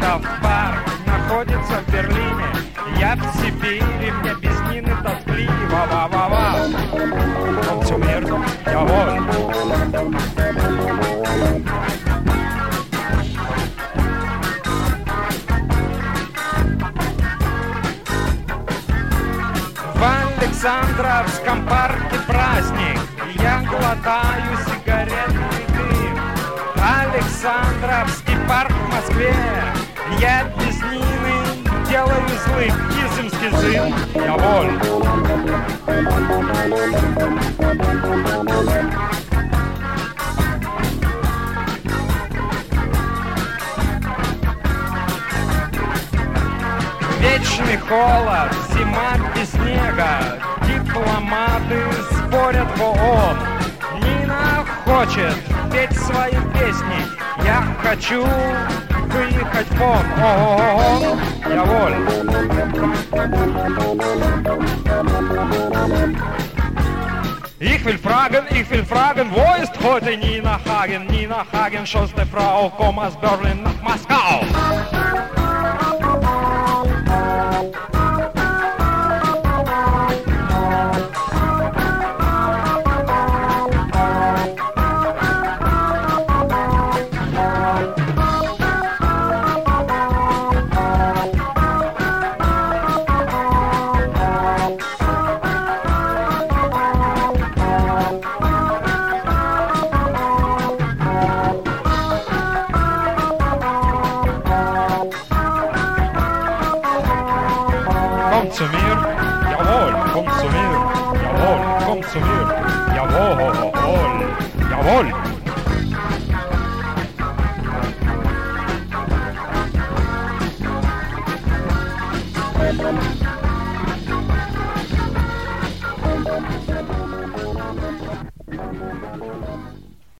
парк находится в Берлине. Я в Сибири, мне без Нины тоскливо. Ва-ва-ва. Функциониert, jawohl. В Александровском парке праздник, я глотаю сигаретный дым. Александровский парк в Москве, я без Нины делаю злым. Кизымский зым, jawohl. Вечный холод, зима без снега, дипломаты спорят в ООН. Нина хочет петь свои песни, я хочу выехать вон. Ого-го, jawohl. Ich will fragen, wo ist heute Nina Hagen? Nina Hagen, schönste Frau, komm aus Berlin nach Moskau. Komm zu mir, jawohl, komm zu mir, jawohl, komm zu mir, jawohl, jawohl. Jawohl.